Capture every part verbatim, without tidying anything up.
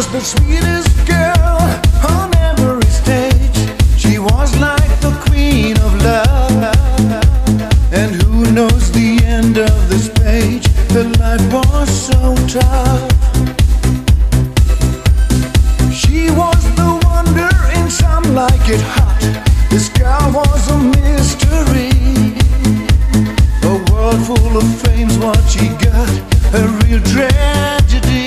was the sweetest girl on every stage. She was like the queen of love. And who knows the end of this page? Her life was so tough. She was the wonder in some like it hot. This girl was a mystery. A world full of fame's what she got. A real tragedy.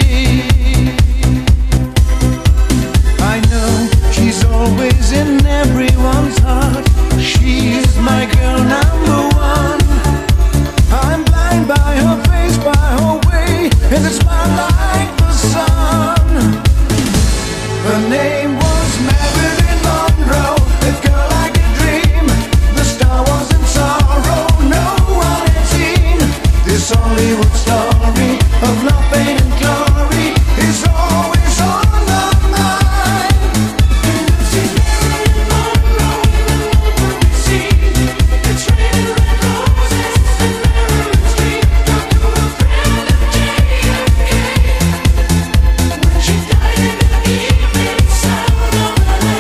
I know she's always in everyone's heart. She's my girl number one. I'm blind by her face, by her way, and it's smile like the sun. Her name was Marilyn Monroe, a girl like a dream. The star was in sorrow, no one had seen. This Hollywood story of love, pain and glory is always on the mind. She's Marilyn Monroe, the world will be seen. It's raining red roses and Marilyn Street. Talk to a friend of J F K. When she died in the evening sound of L A.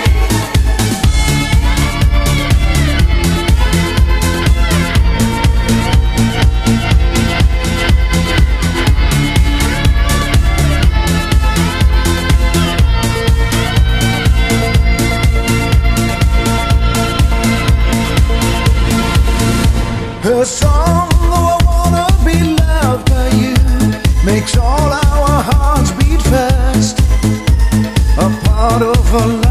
Her song, oh I wanna be loved by you, makes all our hearts beat fast. A part of her